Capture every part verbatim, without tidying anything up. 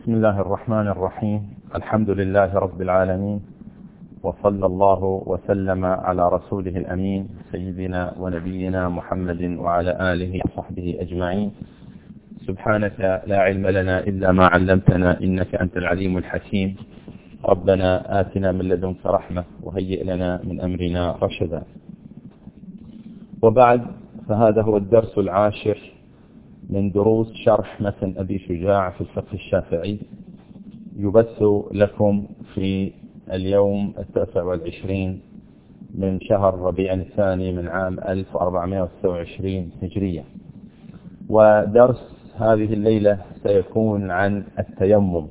بسم الله الرحمن الرحيم. الحمد لله رب العالمين، وصلى الله وسلم على رسوله الأمين سيدنا ونبينا محمد وعلى آله وصحبه أجمعين. سبحانك لا علم لنا إلا ما علمتنا إنك أنت العليم الحكيم. ربنا آتنا من لدنك رحمة وهيئ لنا من أمرنا رشدا. وبعد، فهذا هو الدرس العاشر من دروس شرح متن أبي شجاع في الفقه الشافعي، يبث لكم في اليوم التاسع والعشرين من شهر ربيع الثاني من عام ألف وأربعمائة وستة وعشرين هجرية. ودرس هذه الليلة سيكون عن التيمم،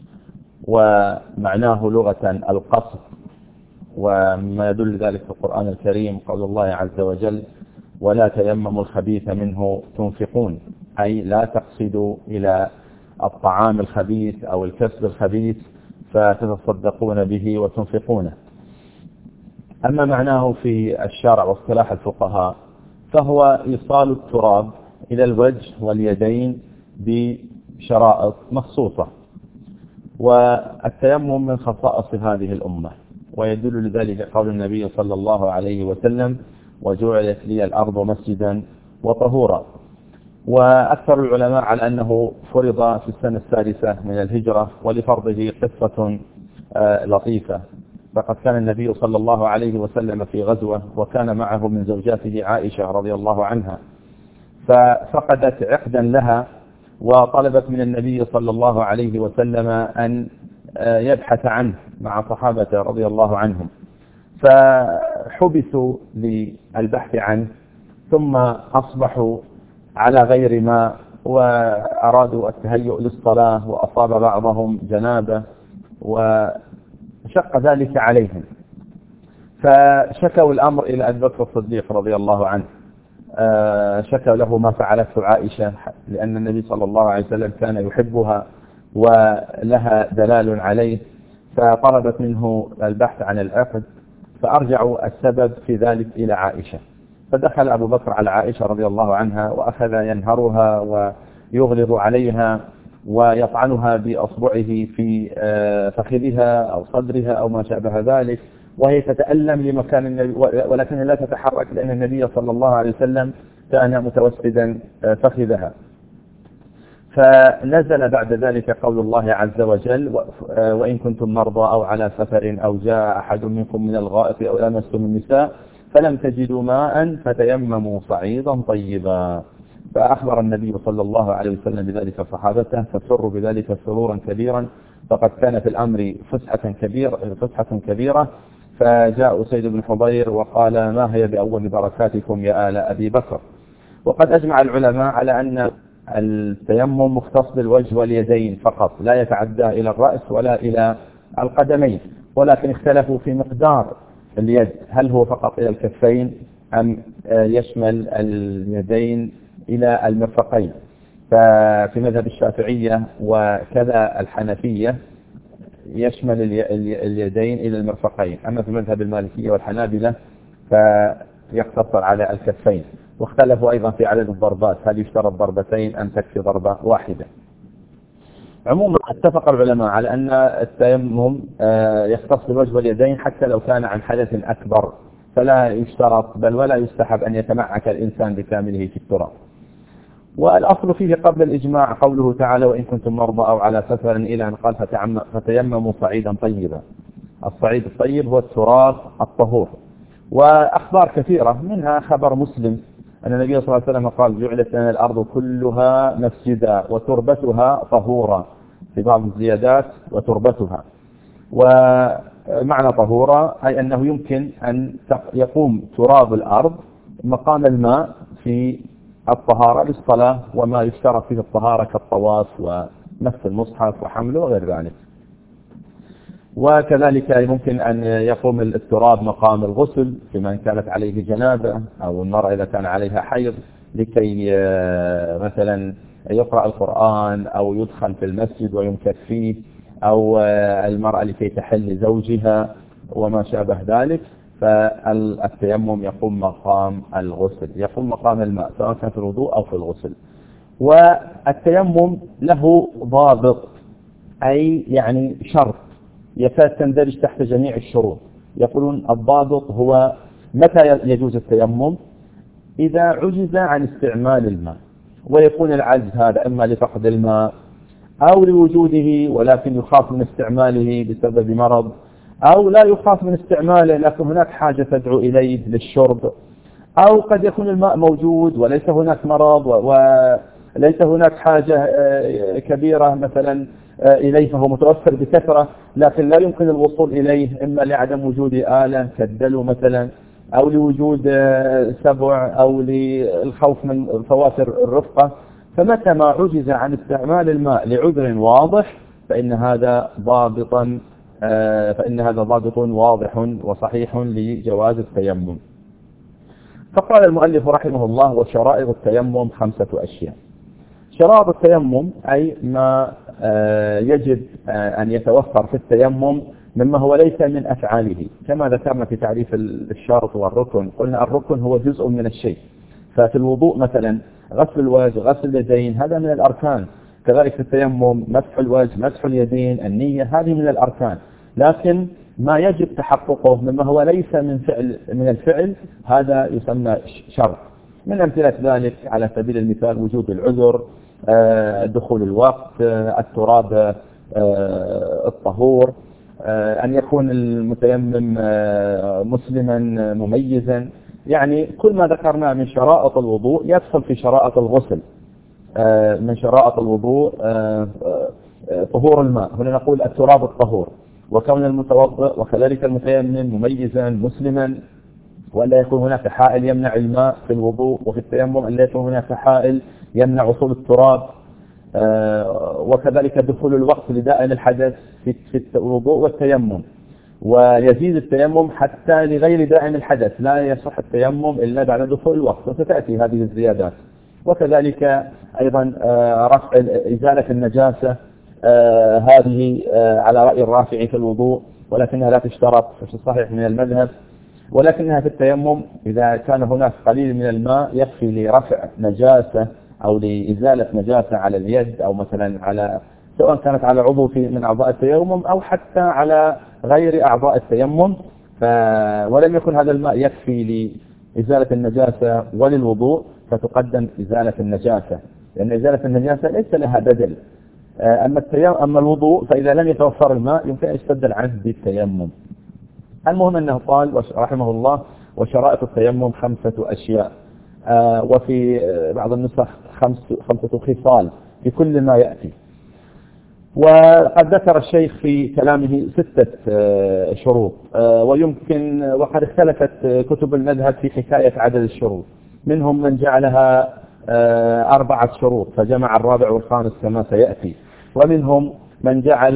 ومعناه لغة القصد، وما يدل ذلك في القرآن الكريم قول الله عز وجل: ولا تيمموا الخبيث منه تنفقون، أي لا تقصدوا إلى الطعام الخبيث أو الكسب الخبيث فتتصدقون به وتنفقونه. أما معناه في الشرع واصطلاح الفقهاء فهو إيصال التراب إلى الوجه واليدين بشرائط مخصوصة. والتيمم من خصائص هذه الأمة، ويدل لذلك قول النبي صلى الله عليه وسلم: وجعلت لي الأرض مسجدا وطهورا. وأكثر العلماء على أنه فرض في السنة السادسة من الهجرة، ولفرضه قصة لطيفة. فقد كان النبي صلى الله عليه وسلم في غزوة، وكان معه من زوجاته عائشة رضي الله عنها، ففقدت عقدا لها، وطلبت من النبي صلى الله عليه وسلم أن يبحث عنه مع صحابته رضي الله عنهم، فحبسوا للبحث عنه، ثم أصبحوا على غير ما، وأرادوا التهيؤ للصلاة، وأصاب بعضهم جنابة وشق ذلك عليهم، فشكوا الأمر إلى أبي بكر الصديق رضي الله عنه. شكوا له ما فعلته عائشة، لأن النبي صلى الله عليه وسلم كان يحبها ولها دلال عليه، فطلبت منه البحث عن العقد، فأرجعوا السبب في ذلك إلى عائشة. فدخل أبو بكر على عائشة رضي الله عنها، وأخذ ينهرها ويغلظ عليها ويطعنها بأصبعه في فخذها أو صدرها أو ما شابه ذلك، وهي تتألم لمكان النبي، ولكنها لا تتحرك لأن النبي صلى الله عليه وسلم كان متوسدا فخذها. فنزل بعد ذلك قول الله عز وجل: وإن كنتم مرضى أو على سفر أو جاء أحد منكم من الغائط أو لامستم النساء فلم تجدوا ماء فتيمموا صعيدا طيبا. فأخبر النبي صلى الله عليه وسلم بذلك صحابته، فسروا بذلك سرورا كبيرا، فقد كان في الأمر فسحة كبيرة فسحة كبيرة. فجاء سيد بن حضير وقال: ما هي بأول بركاتكم يا آل أبي بكر. وقد أجمع العلماء على أن التيمم مختص بالوجه واليدين فقط، لا يتعدى إلى الرأس ولا إلى القدمين، ولكن اختلفوا في مقدار اليد، هل هو فقط إلى الكفين أم يشمل اليدين إلى المرفقين. ففي مذهب الشافعية وكذا الحنفية يشمل اليدين إلى المرفقين، أما في مذهب المالكية والحنابلة فيقتصر على الكفين. واختلفوا أيضا في عدد الضربات، هل يشترط ضربتين أم تكفي ضربة واحدة. عموما اتفق العلماء على أن التيمم يختص بالوجه واليدين حتى لو كان عن حدث أكبر، فلا يشترط بل ولا يستحب أن يتمعك الإنسان بكامله في التراب. والأصل فيه قبل الإجماع قوله تعالى: وإن كنتم مرضى أو على سفر، إلى أن قال: فتيمموا صعيدا طيبا. الصعيد الطيب هو التراب الطهور. وأخبار كثيرة، منها خبر مسلم أن النبي صلى الله عليه وسلم قال: جعلت لنا الأرض كلها مسجدا وتربتها طهورا، في بعض الزيادات وتربتها. ومعنى طهورا أي أنه يمكن أن يقوم تراب الأرض مقام الماء في الطهارة للصلاة، وما يشترط فيه الطهارة كالطواف ومس المصحف وحمله وغير ذلك. وكذلك يمكن أن يقوم التراب مقام الغسل في من كانت عليه جنابة، أو المرأة إذا كان عليها حيض، لكي مثلا يقرأ القرآن أو يدخل في المسجد ويمكث فيه، أو المرأة لكي تحل زوجها وما شابه ذلك. فالتيمم يقوم مقام الغسل، يقوم مقام الماء سواء كان في الوضوء أو في الغسل. والتيمم له ضابط أي يعني شرط يكاد تندرج تحت جميع الشروط. يقولون الضابط هو متى يجوز التيمم؟ إذا عجز عن استعمال الماء، ويكون العجز هذا إما لفقد الماء أو لوجوده ولكن يخاف من استعماله بسبب مرض، أو لا يخاف من استعماله لكن هناك حاجة تدعو إليه للشرب، أو قد يكون الماء موجود وليس هناك مرض وليس هناك حاجة كبيرة مثلا إليه فهو متوفر بكثرة لكن لا يمكن الوصول إليه إما لعدم وجود آلة كالدلو مثلا، أو لوجود سبع، أو للخوف من فواتر الرفقة. فمتى ما عجز عن استعمال الماء لعذر واضح فإن هذا ضابطا فإن هذا ضابط واضح وصحيح لجواز التيمم. فقال المؤلف رحمه الله: وشرائط التيمم خمسة أشياء. شرائط التيمم أي ما يجب أن يتوفر في التيمم مما هو ليس من أفعاله، كما ذكرنا في تعريف الشرط والركن. قلنا الركن هو جزء من الشيء، ففي الوضوء مثلا غسل الوجه، غسل اليدين، هذا من الأركان. كذلك في التيمم مسح الوجه، مسح اليدين، النية، هذه من الأركان. لكن ما يجب تحققه مما هو ليس من فعل من الفعل هذا يسمى شرط. من أمثلة ذلك على سبيل المثال وجود العذر، دخول الوقت، التراب الطهور، أن يكون المتيمم مسلما مميزا. يعني كل ما ذكرنا من شرائط الوضوء يدخل في شرائط الغسل. من شرائط الوضوء طهور الماء، هنا نقول التراب الطهور، وكون المتوضئ وكذلك المتيمم مميزا مسلما، وأن لا يكون هناك حائل يمنع الماء في الوضوء، وفي التيمم أن لا يكون هناك حائل يمنع وصول التراب، وكذلك دخول الوقت لدائم الحدث في الوضوء والتيمم. ويزيد التيمم حتى لغير دائم الحدث، لا يصح التيمم إلا بعد دخول الوقت، وستأتي هذه الزيادات. وكذلك أيضا رفع إزالة النجاسة، هذه على رأي الرافعي في الوضوء ولكنها لا تشترط في الصحيح من المذهب، ولكنها في التيمم إذا كان هناك قليل من الماء يكفي لرفع نجاسة أو لإزالة نجاسة على اليد، أو مثلا على سواء كانت على عضو في من أعضاء التيمم أو حتى على غير أعضاء التيمم. ف... ولم يكن هذا الماء يكفي لإزالة النجاسة وللوضوء، فتقدم إزالة النجاسة، لأن إزالة النجاسة ليس لها بدل. أما التيمم أما الوضوء فإذا لم يتوفر الماء يمكن أن يستبدل عنه بالتيمم. المهم أنه قال رحمه الله: وشرائط التيمم خمسة أشياء، آه وفي بعض النسخ خمس خمسة خصال في كل ما يأتي. وقد ذكر الشيخ في كلامه ستة آه شروط، آه ويمكن وقد اختلفت كتب المذهب في حكاية عدد الشروط. منهم من جعلها آه أربعة شروط فجمع الرابع والخامس كما سيأتي، ومنهم من جعل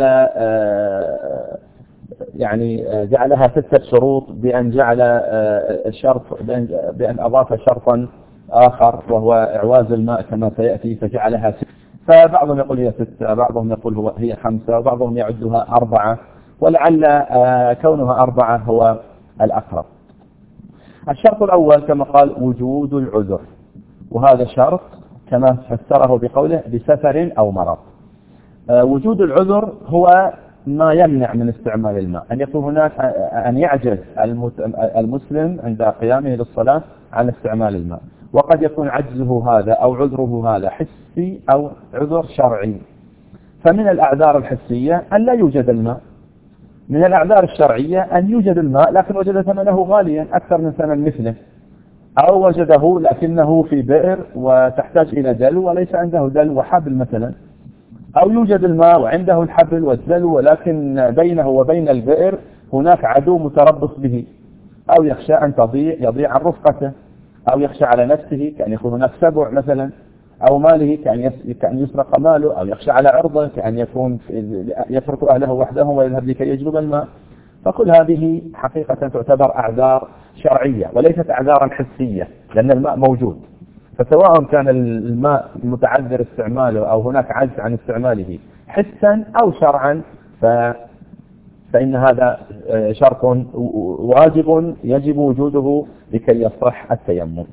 آه يعني جعلها ستة شروط بأن جعل الشرط بأن أضاف شرطا آخر وهو إعواز الماء كما سيأتي فجعلها ستة. فبعضهم يقول هي ستة، بعضهم يقول هو هي خمسة، وبعضهم يعدها أربعة، ولعل كونها أربعة هو الأقرب. الشرط الأول كما قال وجود العذر، وهذا شرط كما فسره بقوله بسفر أو مرض. وجود العذر هو ما يمنع من استعمال الماء، أن يكون هناك أن يعجز المسلم عند قيامه للصلاة عن استعمال الماء. وقد يكون عجزه هذا أو عذره هذا حسي أو عذر شرعي. فمن الأعذار الحسية أن لا يوجد الماء، من الأعذار الشرعية أن يوجد الماء لكن وجد ثمنه غاليا أكثر من ثمن مثله، أو وجده لكنه في بئر وتحتاج إلى دلو وليس عنده دلو وحبل مثلا، أو يوجد الماء وعنده الحبل والدلو ولكن بينه وبين البئر هناك عدو متربص به، أو يخشى أن تضيع يضيع عن رفقته، أو يخشى على نفسه كأن يكون هناك سبع مثلا، أو ماله كأن يسرق ماله، أو يخشى على عرضه كأن يكون يترك أهله وحده ويذهب لكي يجلب الماء. فكل هذه حقيقة تعتبر أعذار شرعية وليست أعذارا حسية، لأن الماء موجود. فسواء كان الماء متعذر استعماله أو هناك عجز عن استعماله حسا أو شرعا ف... فإن هذا شرط واجب يجب وجوده لكي يصح التيمم.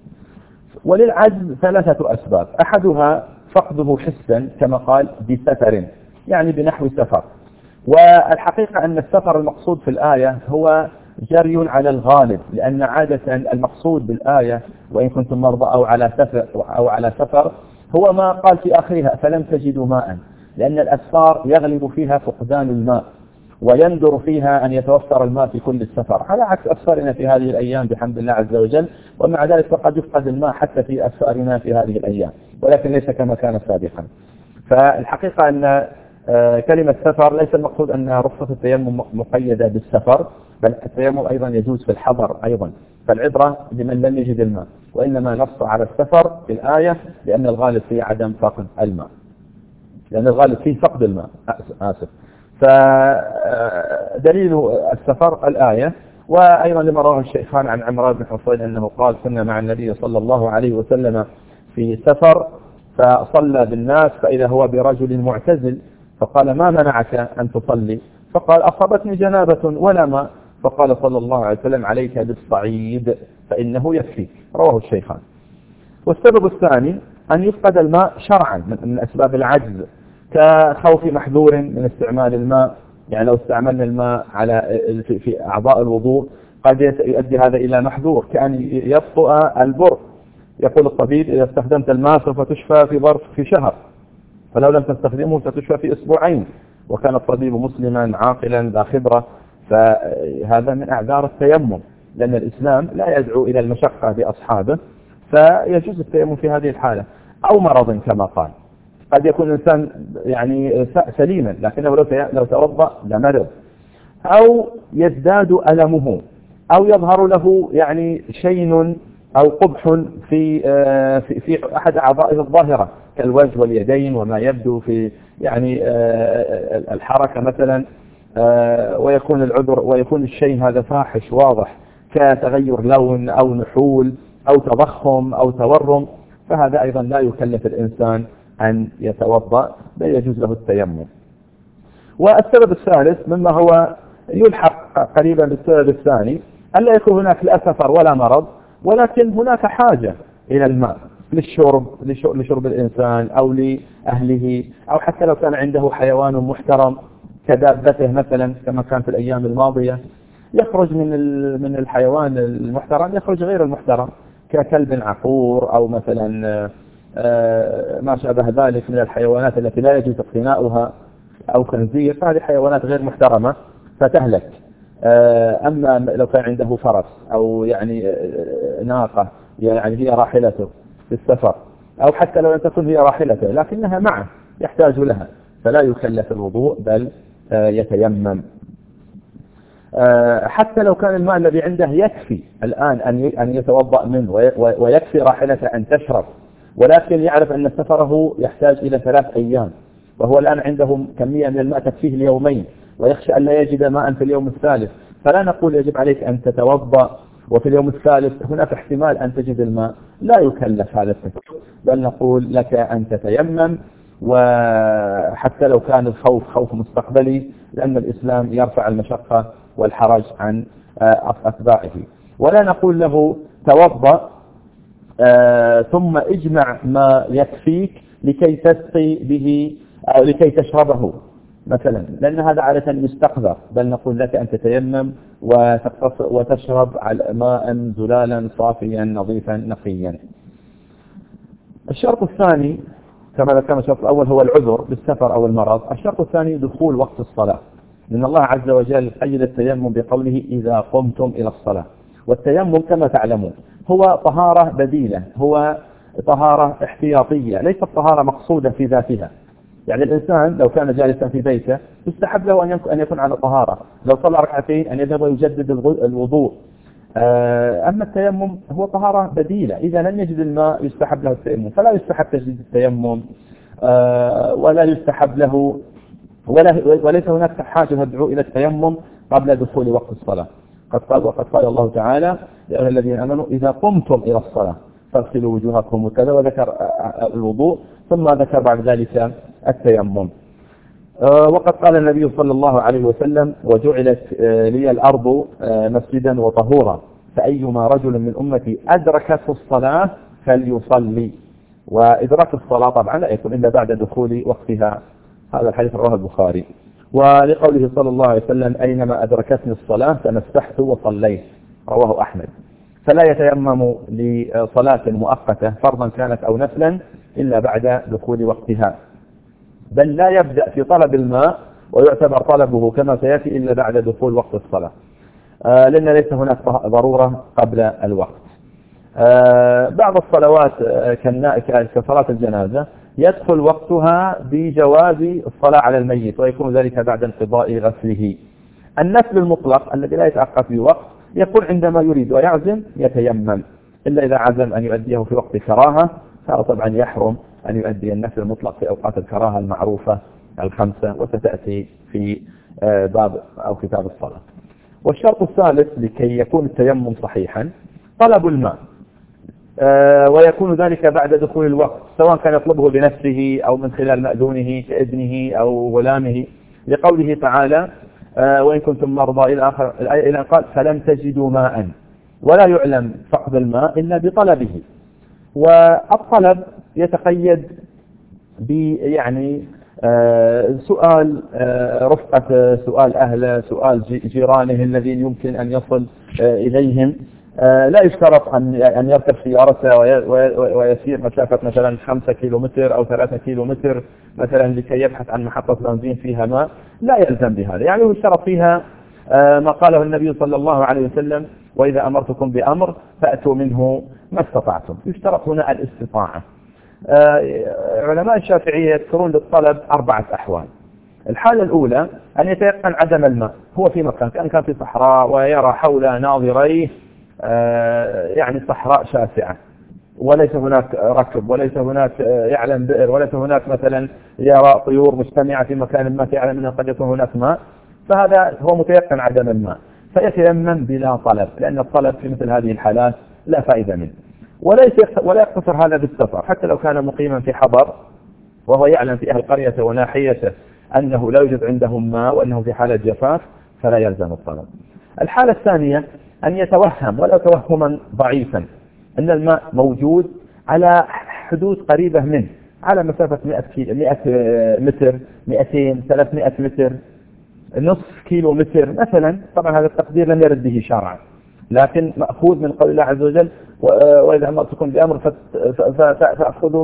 وللعجز ثلاثة أسباب: أحدها فقده حسا كما قال بسفر، يعني بنحو سفر. والحقيقة أن السفر المقصود في الآية هو جري على الغالب، لأن عادة المقصود بالآية وإن كنتم مرضى أو على سفر أو على سفر هو ما قال في آخرها فلم تجدوا ماء، لأن الأسفار يغلب فيها فقدان الماء ويندر فيها أن يتوفر الماء في كل السفر، على عكس أسفارنا في هذه الأيام بحمد الله عز وجل. ومع ذلك فقد يفقد الماء حتى في أسفارنا في هذه الأيام، ولكن ليس كما كان سابقا. فالحقيقة أن كلمة سفر ليس المقصود أن رخصة التيمم مقيدة بالسفر، بل التيمم أيضا يجوز في الحضر أيضا، فالعبرة بمن لم يجد الماء، وإنما نص على السفر في الآية لأن الغالب فيه عدم فقد الماء، لأن الغالب فيه فقد الماء آسف. فدليل السفر الآية. وأيضا لما رواه الشيخان عن عمران بن حصين أنه قال كنا مع النبي صلى الله عليه وسلم في سفر فصلى بالناس فإذا هو برجل معتزل فقال ما منعك أن تصلي؟ فقال أصابتني جنابة ولا ماء، فقال صلى الله عليه وسلم عليك بالصعيد فإنه يكفي، رواه الشيخان. والسبب الثاني أن يفقد الماء شرعا من أسباب العجز، كخوف محذور من استعمال الماء، يعني لو استعملنا الماء على في أعضاء الوضوء قد يؤدي هذا إلى محذور، كأن يبطئ البر. يقول الطبيب إذا استخدمت الماء سوف تشفى في ظرف في شهر، فلو لم تستخدمه ستشفى في أسبوعين. وكان الطبيب مسلما عاقلا ذا خبرة، فهذا من أعذار التيمم، لأن الإسلام لا يدعو إلى المشقة بأصحابه، فيجوز التيمم في هذه الحالة. أو مرض كما قال، قد يكون الإنسان يعني سليما لكنه لو توضأ لمرض، أو يزداد ألمه، أو يظهر له يعني شين أو قبح في في في أحد أعضائه الظاهرة كالوجه واليدين وما يبدو في يعني الحركة مثلا، ويكون العذر ويكون الشيء هذا فاحش واضح كتغير لون أو نحول أو تضخم أو تورم، فهذا أيضا لا يكلف الإنسان أن يتوضأ، بل يجوز له التيمم. والسبب الثالث مما هو يلحق قريبا بالسبب الثاني ألا يكون هناك لا سفر ولا مرض، ولكن هناك حاجة إلى الماء للشرب لشرب الإنسان أو لأهله، أو حتى لو كان عنده حيوان محترم كدابته مثلا كما كان في الأيام الماضية، يخرج من من الحيوان المحترم يخرج غير المحترم ككلب عقور أو مثلا ما شابه ذلك من الحيوانات التي لا يجوز اقتناؤها أو خنزير، فهذه حيوانات غير محترمة فتهلك. أما لو كان عنده فرس أو يعني ناقة يعني هي راحلته في السفر، أو حتى لو لم تكن هي راحلته لكنها معه يحتاج لها، فلا يكلف الوضوء بل يتيمم. حتى لو كان الماء الذي عنده يكفي الآن أن يتوضأ منه ويكفي راحلته أن تشرب، ولكن يعرف أن سفره يحتاج إلى ثلاث أيام، وهو الآن عنده كمية من الماء تكفيه ليومين، ويخشى أن لا يجد ماء في اليوم الثالث، فلا نقول يجب عليك أن تتوضأ وفي اليوم الثالث هناك احتمال أن تجد الماء، لا يكلف هذا التكليف، بل نقول لك أن تتيمم، وحتى لو كان الخوف خوف مستقبلي، لأن الإسلام يرفع المشقة والحرج عن أتباعه. ولا نقول له توضأ ثم اجمع ما يكفيك لكي تسقي به أو لكي تشربه مثلا، لأن هذا عادة يستقذر، بل نقول لك أن تتيمم وتشرب على ماء زلالا صافيا نظيفا نقيا. الشرط الثاني كما ذكرنا، الشرط الأول هو العذر بالسفر أو المرض، الشرط الثاني دخول وقت الصلاة، لأن الله عز وجل قيد التيمم بقوله إذا قمتم إلى الصلاة. والتيمم كما تعلمون هو طهارة بديلة، هو طهارة احتياطية، ليست طهارة مقصودة في ذاتها. يعني الإنسان لو كان جالسا في بيته يستحب له أن يكون على طهارة، لو صلى ركعتين أن يذهب ويجدد الوضوء. أما التيمم هو طهارة بديلة، إذا لم يجد الماء يستحب له التيمم، فلا يستحب تجديد التيمم ولا يستحب له ولا وليس هناك حاجة تدعو إلى التيمم قبل دخول وقت الصلاة. قد قال وقد قال الله تعالى يا أيها الذين آمنوا إذا قمتم إلى الصلاة فاغسلوا وجوهكم وكذا، وذكر الوضوء ثم ذكر بعد ذلك التيمم. وقد قال النبي صلى الله عليه وسلم وجعلت لي الأرض مسجدا وطهورا فأيما رجل من أمتي أدركته الصلاة فليصلي. وإدراك الصلاة طبعا لا يكون إلا بعد دخول وقتها هذا الحديث رواه البخاري. ولقوله صلى الله عليه وسلم أينما أدركتني الصلاة تمسحت وصليت، رواه أحمد. فلا يتيمم لصلاة مؤقتة فرضا كانت أو نفلا إلا بعد دخول وقتها، بل لا يبدأ في طلب الماء ويعتبر طلبه كما سيأتي إلا بعد دخول وقت الصلاة، آه لأن ليس هناك ضرورة قبل الوقت. آه بعض الصلوات آه كصلاة الجنازة يدخل وقتها بجواز الصلاة على الميت ويكون ذلك بعد انقضاء غسله. النفل المطلق الذي لا يتأقف بوقت يكون عندما يريد ويعزم يتيمم، إلا إذا عزم أن يؤديه في وقت كراهة فطبعا يحرم أن يؤدي النفل المطلق في أوقات الكراهة المعروفة الخمسة وستأتي في باب أو كتاب الصلاة. والشرط الثالث لكي يكون التيمم صحيحا طلب الماء، ويكون ذلك بعد دخول الوقت سواء كان يطلبه بنفسه أو من خلال مأذونه كابنه أو غلامه، لقوله تعالى وإن كنتم مرضى إلى آخر الآية إلى قال فلم تجدوا ماء، ولا يعلم فقد الماء إلا بطلبه. والطلب يتقيد بيعني سؤال رفقة، سؤال أهله، سؤال جيرانه الذين يمكن أن يصل إليهم. لا يشترط أن يركب سيارته ويسير مسافة مثلا خمسة كيلو متر أو ثلاثة كيلو متر مثلا لكي يبحث عن محطة بنزين فيها ماء، لا يلزم بهذا. يعني يشترط فيها ما قاله النبي صلى الله عليه وسلم وإذا أمرتكم بأمر فأتوا منه ما استطعتم. يشترط هنا الاستطاعة. علماء الشافعية يذكرون للطلب أربعة أحوال. الحالة الأولى أن يتيقن عدم الماء، هو في مكان كان كان في صحراء ويرى حول ناظريه يعني صحراء شاسعة وليس هناك ركب وليس هناك يعلم بئر وليس هناك مثلا يرى طيور مجتمعة في مكان ما يعلم أنه قد يكون هناك ماء، فهذا هو متيقن عدم الماء فيتيمم بلا طلب، لأن الطلب في مثل هذه الحالات لا فائدة منه. وليس ولا يقتصر هذا بالسفر، حتى لو كان مقيما في حضر وهو يعلم في أهل قريته وناحيته أنه لا يوجد عندهم ماء وأنه في حالة جفاف فلا يلزم الطلب. الحالة الثانية أن يتوهم ولو توهما ضعيفا أن الماء موجود على حدود قريبة منه، على مسافة مئة متر، مئتين، ثلاثمائة متر، نصف كيلو متر مثلا. طبعا هذا التقدير لم يرد به شرعا، لكن مأخوذ من قول الله عز وجل وإذا أمرتكم بأمر فأخذوا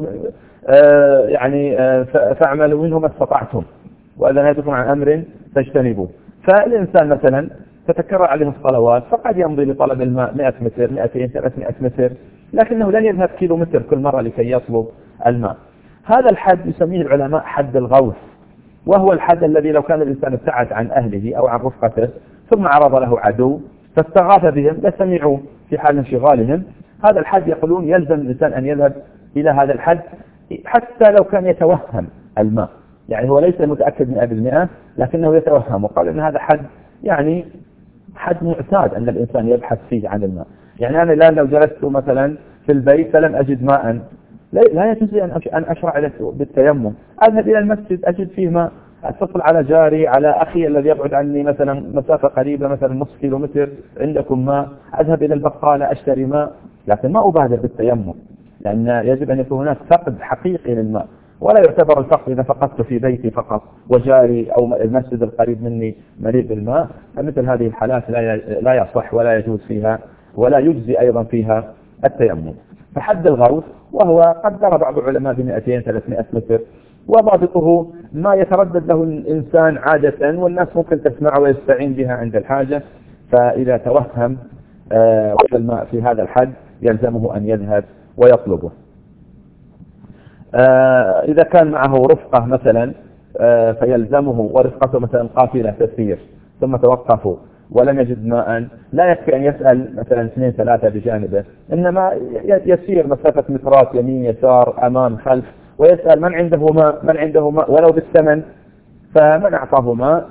يعني فاعملوا منه ما استطعتم وإذا نهيتكم عن أمر فاجتنبوه. فالإنسان مثلا تتكرر عليه الصلوات فقد يمضي لطلب الماء مئة متر، مئتين، ثلاثمائة متر، لكنه لن يذهب كيلو متر كل مرة لكي يطلب الماء. هذا الحد يسميه العلماء حد الغوث، وهو الحد الذي لو كان الإنسان ابتعد عن أهله أو عن رفقته ثم عرض له عدو فاستغاث بهم لسمعوا في حال انشغالهم، هذا الحد يقولون يلزم الإنسان أن يذهب إلى هذا الحد حتى لو كان يتوهم الماء، يعني هو ليس متأكد مئة بالمئة لكنه يتوهم، وقال أن هذا حد يعني حد معتاد أن الإنسان يبحث فيه عن الماء. يعني أنا الآن لو جلست مثلا في البيت فلم أجد ماء لا يجوز أن أشرع بالتيمم، أذهب إلى المسجد أجد فيه ماء، أتصل على جاري على أخي الذي يبعد عني مثلا مسافة قريبة مثلا نصف كيلو متر عندكم ماء، أذهب إلى البقالة أشتري ماء، لكن ما أبادر بالتيمم لأن يجب أن يكون هناك فقد حقيقي للماء، ولا يعتبر الفقد إذا فقدت في بيتي فقط وجاري أو المسجد القريب مني مليء بالماء، فمثل هذه الحالات لا يصح ولا يجوز فيها ولا يجزي أيضا فيها التيمم. فحد الغوث وهو قدر بعض العلماء ب مئتين ثلاثمائة متر، وضابطه ما يتردد له الإنسان عادة والناس ممكن تسمعه ويستعين بها عند الحاجة، فإذا توهم وجد الماء في هذا الحد يلزمه أن يذهب ويطلبه. إذا كان معه رفقة مثلا فيلزمه ورفقته مثلا قافلة تسير ثم توقفوا ولم يجد ماء، لا يكفي أن يسأل مثلا اثنين ثلاثة بجانبه، إنما يسير مسافة مترات يمين يسار أمام خلف ويسأل من عنده ماء من عنده ماء ولو بالثمن، فمن أعطاه ماء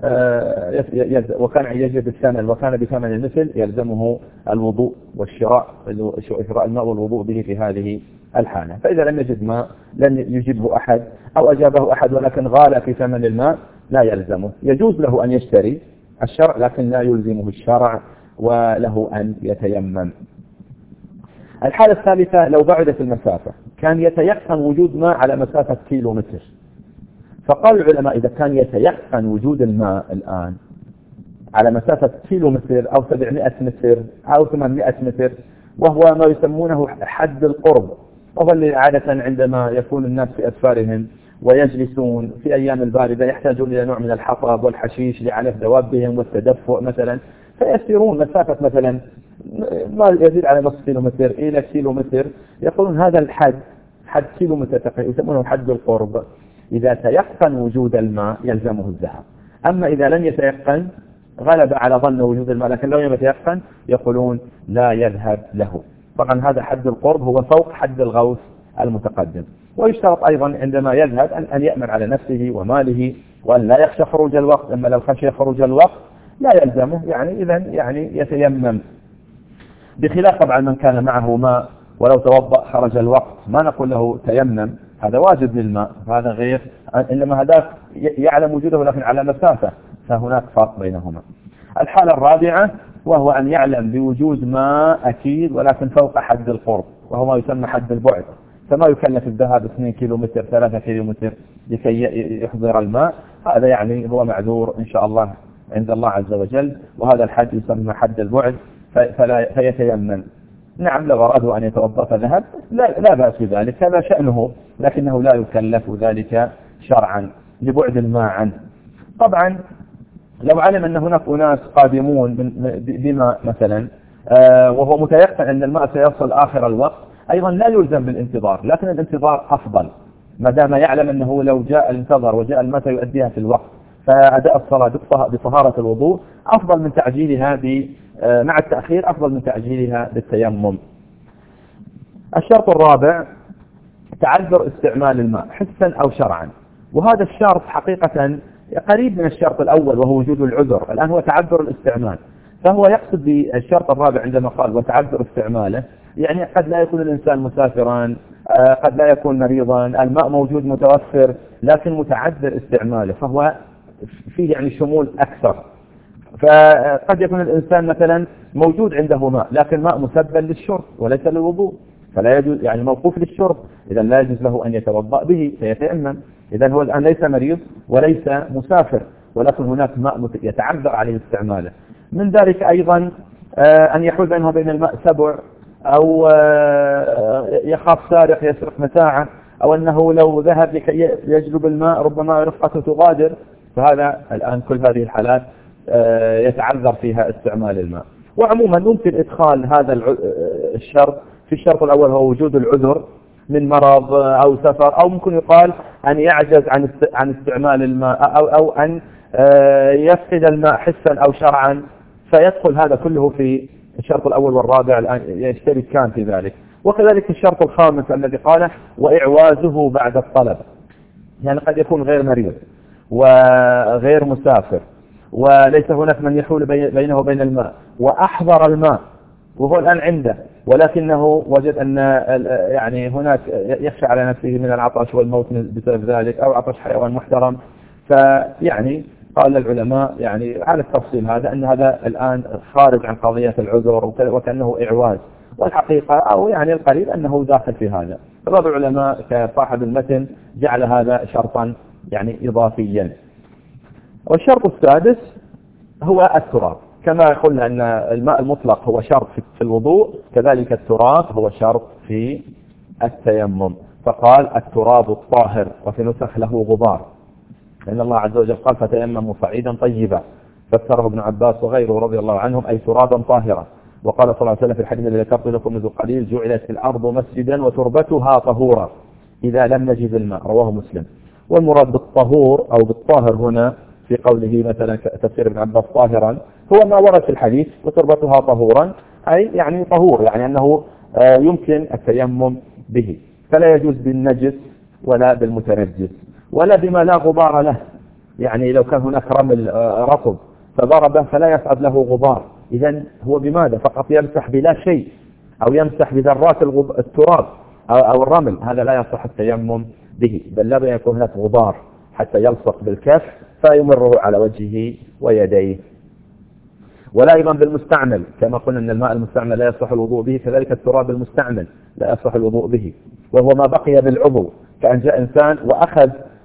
وكان يجب الثمن وكان بثمن المثل يلزمه الوضوء والشراء شراء الماء والوضوء به في هذه الحالة. فإذا لم يجد ماء لن يجيبه أحد أو أجابه أحد ولكن غال في ثمن الماء لا يلزمه، يجوز له أن يشتري الشرع لكن لا يلزمه الشرع وله أن يتيمم. الحالة الثالثة لو بعدت المسافة كان يتيقن وجود ماء على مسافة كيلو متر فقال العلماء إذا كان يتيقن وجود الماء الآن على مسافة كيلو متر أو سبعمائة متر أو ثمانمائة متر، وهو ما يسمونه حد القرب، وهو اللي عادة عندما يكون الناس في أسفارهم ويجلسون في أيام الباردة يحتاجون إلى نوع من الحطب والحشيش لعلف دوابهم والتدفؤ مثلا، فيسيرون مسافة مثلا ما يزيد على نصف كيلو متر إلى كيلو متر، يقولون هذا الحد حد كيلو متر تقريبا يسمونه حد القرب. إذا تيقن وجود الماء يلزمه الذهاب. أما إذا لم يتيقن غلب على ظن وجود الماء لكن لو لم يتيقن يقولون لا يذهب له. طبعا هذا حد القرب هو فوق حد الغوث المتقدم. ويشترط أيضا عندما يذهب أن يأمن على نفسه وماله وأن لا يخشى خروج الوقت، أما لو خشي خروج الوقت لا يلزمه، يعني إذا يعني يتيمم، بخلاف طبعا من كان معه ماء ولو توضأ خرج الوقت ما نقول له تيمم، هذا واجب للماء، هذا غير، إنما هذا يعلم وجوده لكن على مسافة، فهناك فرق بينهما. الحالة الرابعة وهو أن يعلم بوجود ماء أكيد ولكن فوق حد القرب، وهو ما يسمى حد البعد، فما يكلف الذهاب اثنين كيلو متر ثلاثة كيلو متر لكي يحضر الماء، هذا يعني هو معذور إن شاء الله عند الله عز وجل، وهذا الحد يسمى حد البعد فلا فيتيمم. نعم لو أرادوا أن يتوضأ فذهب لا, لا بأس بذلك، هذا شأنه، لكنه لا يكلف ذلك شرعا لبعد الماء عنه. طبعا لو علم أن هناك أناس قادمون بماء مثلا وهو متيقن أن الماء سيصل آخر الوقت أيضا لا يلزم بالانتظار، لكن الانتظار أفضل ما دام يعلم أنه لو جاء الانتظر وجاء الماء سيؤديها في الوقت، فأداء الصلاة بطهارة الوضوء أفضل من تعجيلها مع التأخير، أفضل من تعجيلها بالتيمم. الشرط الرابع تعذر استعمال الماء حسا أو شرعا، وهذا الشرط حقيقة قريب من الشرط الأول وهو وجود العذر، الآن هو تعذر الاستعمال، فهو يقصد بالشرط الرابع عندما قال وتعذر استعماله يعني قد لا يكون الإنسان مسافرا، قد لا يكون مريضا، الماء موجود متوفر لكن متعذر استعماله، فهو فيه يعني شمول أكثر. فقد يكون الإنسان مثلا موجود عنده ماء لكن ماء مسبل للشرب وليس للوضوء، فلا يجوز يعني موقوف للشرب، إذا لا يجوز له أن يتوضأ به فيتيمم، إذا هو الآن ليس مريض وليس مسافر ولكن هناك ماء يتعذر عليه استعماله. من ذلك أيضا أن يحول بينه وبين الماء سبع، أو يخاف سارق يسرق متاعه، أو أنه لو ذهب لكي يجلب الماء ربما رفقته تغادر، فهذا الآن كل هذه الحالات يتعذر فيها استعمال الماء. وعموما ممكن إدخال هذا الشرط في الشرط الأول هو وجود العذر من مرض أو سفر، أو ممكن يقال أن يعجز عن عن استعمال الماء، أو أو أن يفقد الماء حسا أو شرعا، فيدخل هذا كله في الشرط الأول والرابع الآن يشتركان في ذلك. وكذلك الشرط الخامس الذي قاله وإعوازه بعد الطلب، يعني قد يكون غير مريض وغير مسافر وليس هناك من يحول بينه وبين الماء وأحضر الماء وهو الآن عنده، ولكنه وجد أن يعني هناك يخشى على نفسه من العطش والموت بسبب ذلك، أو عطش حيوان محترم، فيعني قال العلماء يعني على التفصيل هذا أن هذا الآن خارج عن قضية العذر وكأنه إعواز، والحقيقة أو يعني القريب أنه داخل في هذا. بعض العلماء كصاحب المتن جعل هذا شرطا يعني إضافيا. والشرط السادس هو التراب، كما قلنا أن الماء المطلق هو شرط في الوضوء، كذلك التراب هو شرط في التيمم، فقال التراب الطاهر، وفي نسخ له غبار، لأن الله عز وجل قال فتيمموا صعيدا طيبا، فسره ابن عباس وغيره رضي الله عنهم أي ترابا طاهرا. وقال صلى الله عليه وسلم في الحديث الذي ذكرت لكم منذ قليل جعلت الأرض مسجدا وتربتها طهورا إذا لم نجد الماء، رواه مسلم. والمراد بالطهور أو بالطاهر هنا في قوله مثلا تفسير ابن عباس طاهرا هو ما ورد في الحديث وتربتها طهورا، أي يعني طهور، يعني أنه يمكن التيمم به، فلا يجوز بالنجس ولا بالمتنجس ولا بما لا غبار له، يعني لو كان هناك رمل رطب فضربه فلا يصعد له غبار، إذن هو بماذا فقط يمسح بلا شيء أو يمسح بذرات التراب أو الرمل، هذا لا يصح التيمم به، بل لا يكون هناك غبار حتى يلصق بالكف فيمره على وجهه ويديه. ولا أيضا بالمستعمل، كما قلنا أن الماء المستعمل لا يصح الوضوء به، كذلك التراب المستعمل لا يصح الوضوء به، وهو ما بقي بالعضو، كأن جاء إنسان وأخذ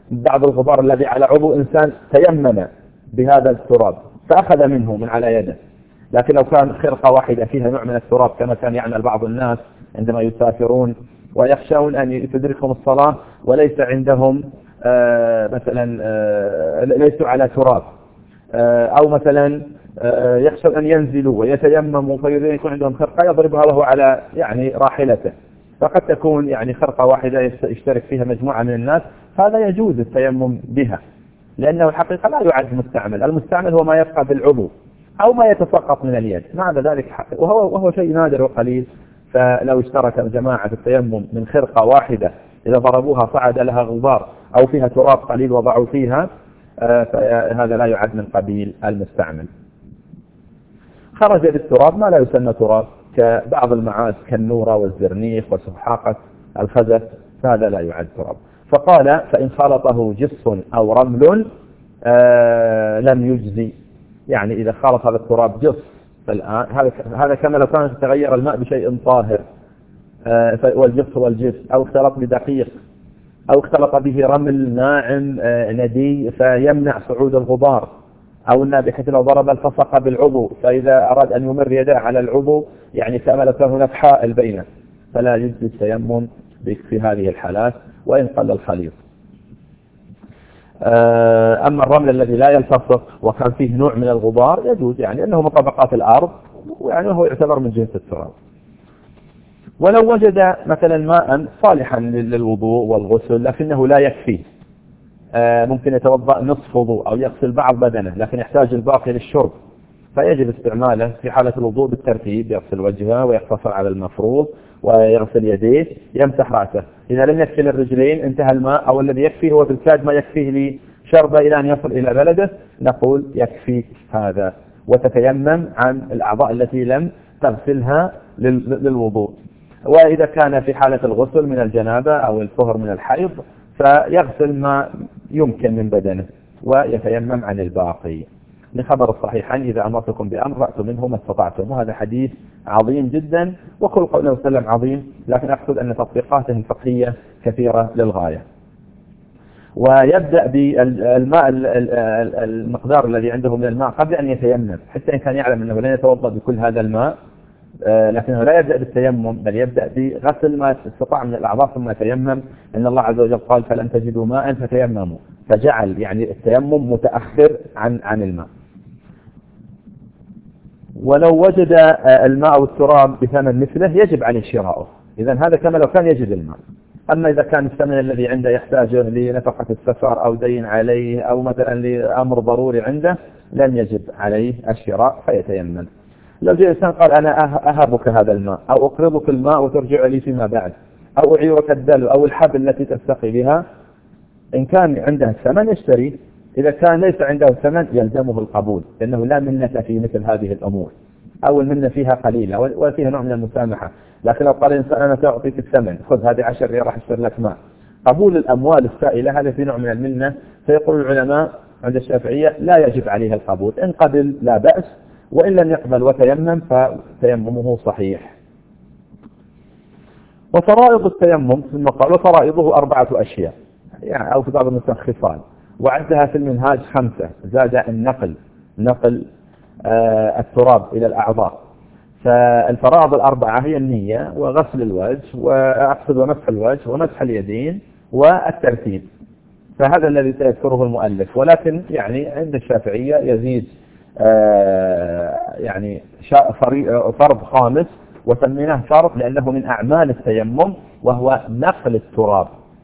بعض الغبار الذي على عضو إنسان تيمم بهذا التراب فأخذ منه من على يده. لكن لو كان خرقة واحدة فيها نوع من التراب كما كان يعمل بعض الناس عندما يسافرون ويخشون أن تدركهم الصلاة وليس عندهم آه مثلا آه ليسوا على تراب، آه أو مثلا آه يخشون أن ينزلوا ويتيمموا فيريد يكون عندهم خرقة يضربها وهو على يعني راحلته، فقد تكون يعني خرقة واحدة يشترك فيها مجموعة من الناس، هذا يجوز التيمم بها لأنه الحقيقة لا يعد مستعمل. المستعمل هو ما يبقى بالعضو أو ما يتسقط من اليد، مع ذلك وهو, وهو شيء نادر وقليل. فلو اشترك الجماعة في التيمم من خرقة واحدة إذا ضربوها صعد لها غبار أو فيها تراب قليل وضعوا فيها فهذا لا يعد من قبيل المستعمل. خرج بالتراب ما لا يسمى تراب كبعض المعاد كالنورة والزرنيخ وسحاقة الخزف، فهذا لا يعد تراب. فقال فإن خلطه جص أو رمل آه لم يجزي، يعني إذا خلط هذا التراب جص فالآن هذا هذا كما لو كان تغير الماء بشيء طاهر، آه والجص هو الجص، أو اختلط بدقيق أو اختلط به رمل ناعم آه ندي فيمنع صعود الغبار، أو أن بحيث لو ضرب الفصق بالعضو فإذا أراد أن يمر يده على العضو يعني كما لو كان هناك حائل بينه، فلا يجزي التيمم في هذه الحالات وإن قل الخليط. أما الرمل الذي لا يلتصق وكان فيه نوع من الغبار يجوز، يعني أنه من طبقات الأرض ويعني هو يعتبر من جنس التراب. ولو وجد مثلا ماء صالحا للوضوء والغسل لكنه لا يكفي، ممكن يتوضأ نصف وضوء أو يغسل بعض بدنه لكن يحتاج الباقي للشرب، فيجب استعماله في حالة الوضوء بالترتيب، يغسل وجهه ويقتصر على المفروض ويغسل يديه يمسح رأسه. إذا لم يكفي للرجلين انتهى الماء أو الذي يكفيه هو بالكاد ما يكفيه لشربه إلى أن يصل إلى بلده، نقول يكفي هذا وتتيمم عن الأعضاء التي لم تغسلها للوضوء. وإذا كان في حالة الغسل من الجنابة أو الطهر من الحيض فيغسل ما يمكن من بدنه ويتيمم عن الباقي. لخبر الصحيحين إذا أمرتكم بأمر رأتوا منه ما استطعتم، وهذا حديث عظيم جدا وكل قوله وسلم عظيم، لكن أقصد أن تطبيقاته الفقهية كثيرة للغاية. ويبدأ بالماء المقدار الذي عنده من الماء قبل أن يتيمم، حتى إن كان يعلم أنه لن يتوضأ بكل هذا الماء لكنه لا يبدأ بالتيمم بل يبدأ بغسل ما استطاع من الأعضاء ثم يتيمم، إن الله عز وجل قال فلم تجدوا ماء فتيمموا، فجعل يعني التيمم متأخر عن عن الماء. ولو وجد الماء والتراب بثمن مثله يجب عليه شراؤه، إذن هذا كما لو كان يجد الماء. أما إذا كان الثمن الذي عنده يحتاجه لنفقة السفر أو دين عليه أو مثلا لأمر ضروري عنده لم يجب عليه الشراء فيتيمم. لو جاء إنسان قال أنا أهبك هذا الماء أو أقرضك الماء وترجع لي فيما بعد أو أعيرك الدلو أو الحبل التي تستقي بها، إن كان عنده الثمن يشتري، إذا كان ليس عنده الثمن يلزمه القبول، لأنه لا منة في مثل هذه الأمور أو المنة فيها قليلة وفيها نوع من المسامحة. لكن لو قال إنسان أنا سأعطيك الثمن خذ هذه عشر ريال راح أشتري لك ماء، قبول الأموال السائلة هذا في نوع من المنة، فيقول العلماء عند الشافعية لا يجب عليه القبول، إن قبل لا بأس وإن لم يقبل وتيمم فتيممه صحيح. وفرائض التيمم ثم قال وفرائضه أربعة أشياء يعني أو في بعض النسخ خصال، وعدها في المنهاج خمسة، زاد النقل نقل آه التراب إلى الأعضاء. فالفرائض الأربعة هي النية وغسل الوجه وأقصد ومسح الوجه ومسح اليدين والترتيب، فهذا الذي سيذكره المؤلف. ولكن يعني عند الشافعية يزيد آه يعني فرض خامس وسميناه فرض لأنه من أعمال التيمم وهو نقل التراب.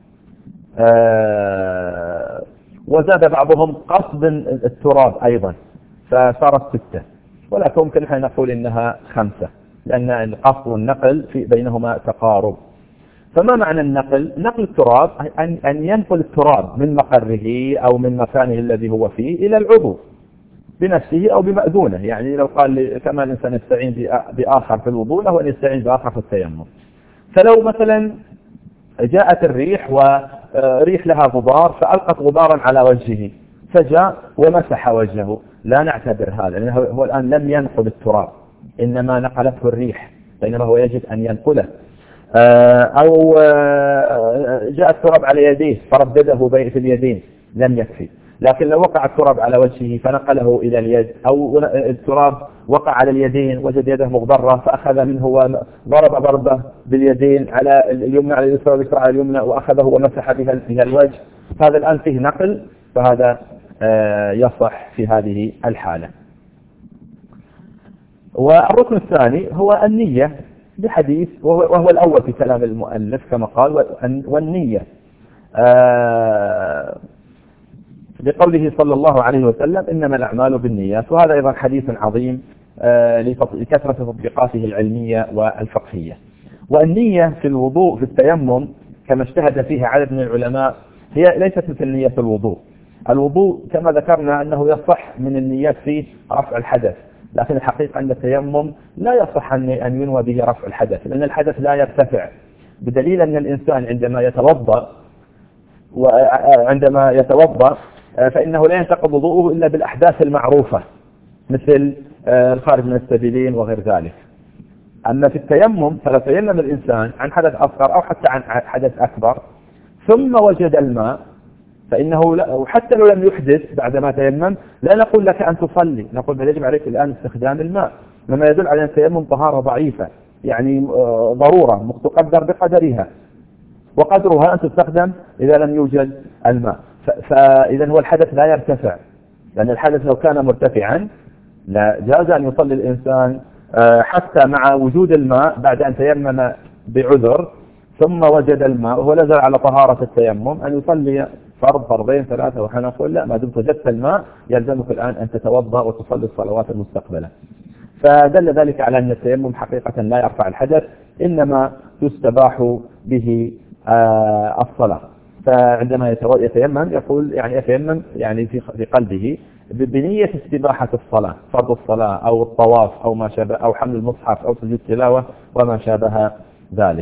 آه وزاد بعضهم قصد التراب أيضا فصارت ستة، ولكن ممكن نحن نقول إنها خمسة لأن القصد والنقل في بينهما تقارب. فما معنى النقل؟ نقل التراب أن, أن ينقل التراب من مقره أو من مكانه الذي هو فيه إلى العضو بنفسه أو بمأذونه، يعني لو قال كما الإنسان يستعين بآخر في الوضوء له أن يستعين بآخر في التيمم. فلو مثلا جاءت الريح وريح لها غبار فألقت غبارا على وجهه فجاء ومسح وجهه، لا نعتبر هذا لأنه هو الآن لم ينقل التراب إنما نقلته الريح، بينما هو يجب أن ينقله. أو جاء التراب على يديه فردده في اليدين لم يكفي. لكن لو وقع التراب على وجهه فنقله إلى اليد، أو التراب وقع على اليدين وجد يده مغبرة فأخذ منه وضرب ضربة باليدين على اليمنى على اليسرى واليسرى على اليمنى وأخذه ومسح بها الوجه، هذا الآن فيه نقل، فهذا يصح في هذه الحالة. والركن الثاني هو النية بحديث، وهو الأول في كلام المؤلف كما قال، والنية بقوله صلى الله عليه وسلم إنما الأعمال بالنيات، وهذا أيضا حديث عظيم لكثرة تطبيقاته العلمية والفقهية. والنية في الوضوء في التيمم كما اجتهد فيها عدد من العلماء هي ليست مثل نية الوضوء. الوضوء كما ذكرنا أنه يصح من النيات في رفع الحدث، لكن الحقيقة أن التيمم لا يصح أن ينوى به رفع الحدث، لأن الحدث لا يرتفع، بدليل أن الإنسان عندما يتوضأ وعندما يتوضأ فإنه لا ينتقض وضوءه إلا بالأحداث المعروفة مثل الخارج من السبيلين وغير ذلك. أما في التيمم فلو تيمم الإنسان عن حدث أصغر أو حتى عن حدث أكبر ثم وجد الماء فإنه لا، وحتى لو لم يحدث بعدما تيمم لا نقول لك أن تصلي، نقول بل يجب عليك الآن استخدام الماء، مما يدل على أن التيمم طهارة ضعيفة، يعني ضرورة تقدر بقدرها، وقدرها أن تستخدم إذا لم يوجد الماء. فإذا هو الحدث لا يرتفع، لأن الحدث لو كان مرتفعا لا جاز أن يصلي الإنسان حتى مع وجود الماء بعد أن تيمم بعذر ثم وجد الماء وهو نزل على طهارة التيمم أن يصلي فرض فرضين ثلاثة، ونحن نقول لا، ما دمت وجدت الماء يلزمك الآن أن تتوضأ وتصلي الصلوات المستقبلة. فدل ذلك على أن التيمم حقيقة لا يرفع الحدث، إنما يستباح به الصلاة. فعندما يتيمم يقول يعني يتيمم يعني في قلبه بنية استباحة الصلاة، فرض الصلاة أو الطواف أو ما شابه، أو حمل المصحف أو سجود تلاوة وما شابه ذلك.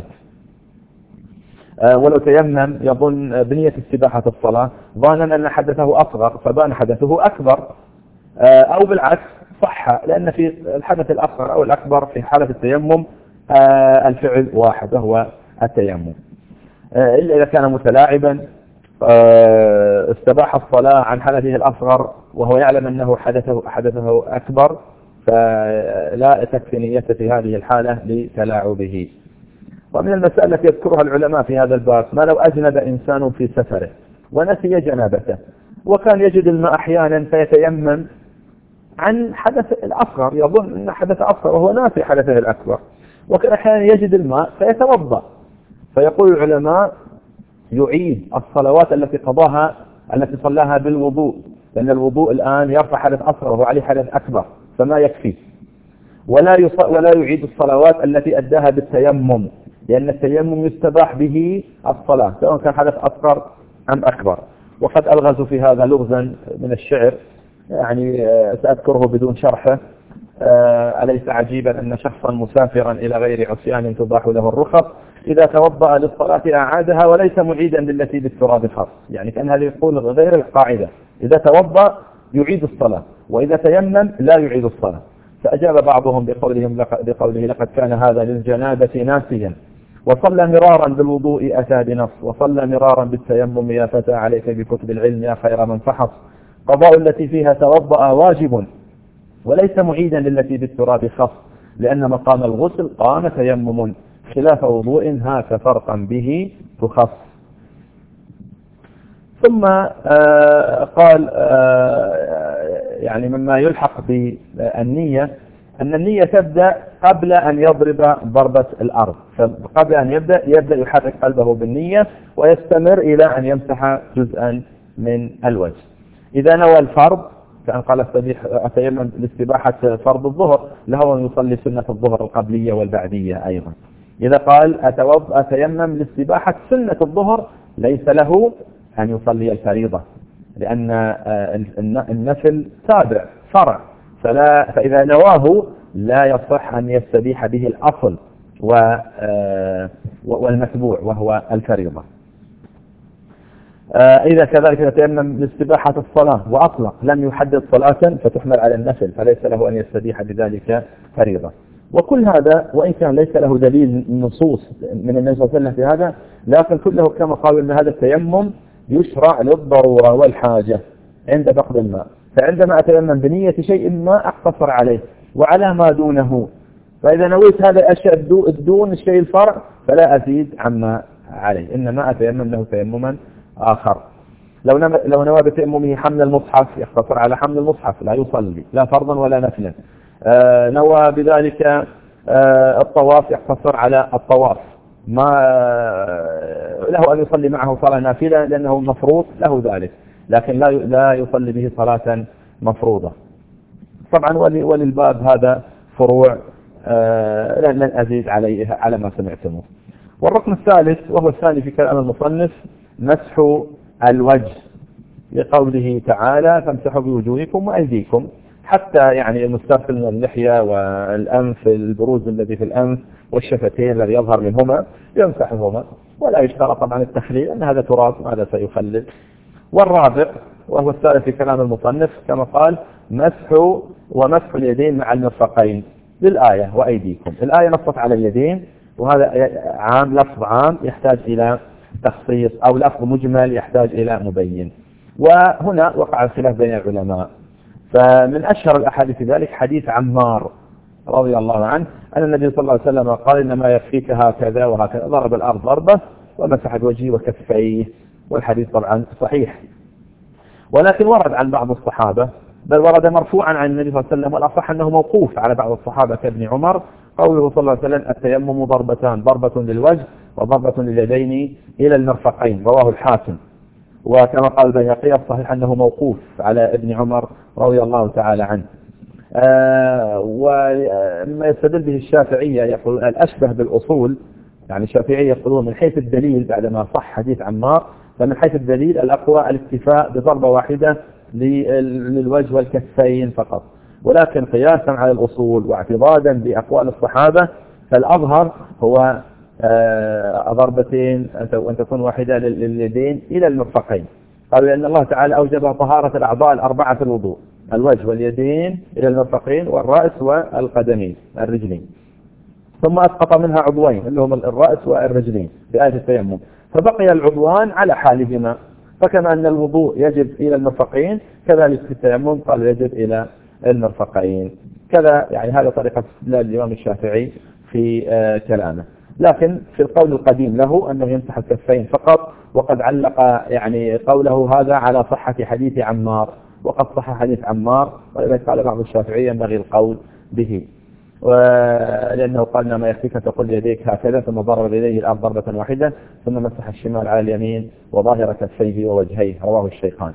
ولو تيمم يظن بنية استباحة الصلاة ظانا أن حدثه أصغر فبان حدثه أكبر، أو بالعكس صح، لأن في الحدث الأصغر أو الأكبر في حالة التيمم الفعل واحد وهو التيمم، إلا إذا كان متلاعبا استباح الصلاة عن حدثه الأصغر وهو يعلم أنه حدثه حدثه أكبر، فلا تكفي نيته في هذه الحالة لتلاعبه. ومن المسائل التي يذكرها العلماء في هذا الباب ما لو أجنب إنسان في سفره ونسي جنابته وكان يجد الماء أحيانا فيتيمم عن حدث الأصغر، يظن أن حدث أصغر وهو ناسي حدثه الأكبر، وكان أحيانا يجد الماء فيتوضأ، فيقول العلماء يعيد الصلوات التي قضاها التي صلاها بالوضوء، لأن الوضوء الآن يرفع حدث أصغر وهو عليه حدث أكبر فما يكفي، ولا ولا يعيد الصلوات التي أداها بالتيمم، لأن التيمم يستباح به الصلاة سواء كان حدث أصغر أم أكبر. وقد ألغزوا في هذا لغزا من الشعر، يعني سأذكره بدون شرحه. أليس عجيبا أن شخصا مسافرا إلى غير عصيان تباح له الرخص إذا توضأ للصلاة أعادها وليس معيدا للتي بالتراب خاص، يعني كان هذا يقول غير القاعدة، إذا توضأ يعيد الصلاة وإذا تيمم لا يعيد الصلاة. فأجاب بعضهم بقولهم بقوله لقد كان هذا للجنابة ناسيا وصلى مرارا بالوضوء أتى بنص، وصلى مرارا بالتيمم يا فتى عليك بكتب العلم يا خير من فحص، قضاء التي فيها توضأ واجب وليس معيدا للتي بالتراب خص، لأن مقام الغسل قام تيمم خلاف وضوء هاك فرقا به تخص. ثم آه قال آه يعني مما يلحق بالنية أن النية تبدأ قبل أن يضرب ضربة الأرض، فقبل أن يبدأ يبدأ يحرك قلبه بالنية ويستمر إلى أن يمسح جزءا من الوجه. إذا نوى الفرض كان قال أتيمم لاستباحة فرض الظهر له أن يصلي سنة الظهر القبلية والبعدية أيضا. إذا قال أتيمم لاستباحة سنة الظهر ليس له أن يصلي الفريضة، لأن النفل تابع فرع، فلا فإذا نواه لا يصح أن يستبيح به الأصل والمتبوع وهو الفريضة. إذا كذلك يتيمم لاستباحة الصلاة وأطلق لم يحدد صلاة فتحمل على النفل فليس له أن يستبيح بذلك فريضة. وكل هذا وإن كان ليس له دليل نصوص من النبي صلى الله عليه وسلم في هذا، لكن كله كما قالوا أن هذا التيمم يشرع للضرورة والحاجة عند فقد الماء. فعندما أتيمم بنية شيء ما أقتصر عليه وعلى ما دونه، فإذا نويت هذا الأشياء الدون الشيء الفرع فلا أزيد عما عليه، إنما أتيمم له تيمما آخر. لو لو نوى بتيممه حمل المصحف يقتصر على حمل المصحف، لا يصلي لا فرضا ولا نفلا. آه نوى بذلك آه الطواف يقتصر على الطواف، ما آه له أن يصلي معه صلاة نافلة لأنه مفروض له ذلك، لكن لا لا يصلي به صلاة مفروضة. طبعا وللباب هذا فروع آه لن أزيد عليه على ما سمعتموه. والركن الثالث وهو الثاني في كلام المصنف مسح الوجه، لقوله تعالى فامسحوا بوجوهكم وأيديكم، حتى يعني المسترسل من اللحية والأنف، البروز الذي في الأنف والشفتين الذي يظهر منهما يمسحهما، ولا يشترط طبعا التخليل أن هذا تراب وهذا سيخلل. والرابع وهو الثالث في كلام المصنف كما قال مسح ومسح اليدين مع المرفقين للآية وأيديكم. الآية نصت على اليدين، وهذا عام لفظ عام يحتاج إلى تخصيص، أو لفظ مجمل يحتاج إلى مبين. وهنا وقع الخلاف بين العلماء، فمن أشهر الأحاديث ذلك حديث عمار رضي الله عنه أن النبي صلى الله عليه وسلم قال إنما يكفيك هكذا وهكذا، ضرب الأرض ضربة ومسح وجهه وكفيه، والحديث طبعا صحيح. ولكن ورد عن بعض الصحابة، بل ورد مرفوعا عن النبي صلى الله عليه وسلم، والأصح أنه موقوف على بعض الصحابة كابن عمر، قوله صلى الله عليه وسلم التيمم ضربتان، ضربة للوجه وضربة لليدين إلى المرفقين، رواه الحاكم. وكما قال البيهقي الصحيح أنه موقوف على ابن عمر رضي الله تعالى عنه. آه وما يستدل به الشافعية يقول الأشبه بالأصول، يعني الشافعية يقولون من حيث الدليل بعدما صح حديث عمار، فمن حيث الدليل الأقوى الاكتفاء بضربة واحدة للوجه والكفين فقط، ولكن قياسا على الأصول واعتضادا بأقوال الصحابة فالأظهر هو آه ضربتين أن تكون واحدة لليدين إلى المرفقين. قالوا لأن الله تعالى أوجب طهارة الأعضاء الأربعة في الوضوء، الوجه واليدين إلى المرفقين والرأس والقدمين الرجلين، ثم أسقط منها عضوين اللي هم الرأس والرجلين في آية التيمم، فبقي العضوان على حالهما. فكما أن الوضوء يجب إلى المرفقين كذلك في التيمم قال يجب إلى المرفقين. كذا يعني هذا طريقة استدلال الإمام الشافعي في آه كلامه. لكن في القول القديم له أنه يمسح الكفين فقط، وقد علق يعني قوله هذا على صحة حديث عمار، وقد صح حديث عمار، ولذلك قال بعض الشافعية ينبغي القول به، ولأنه قال ما يكفيك تقول يديك هكذا ثم ضرب يديه الأرض ضربة واحدة ثم مسح الشمال على اليمين وظاهر كفيه ووجهيه، رواه الشيخان.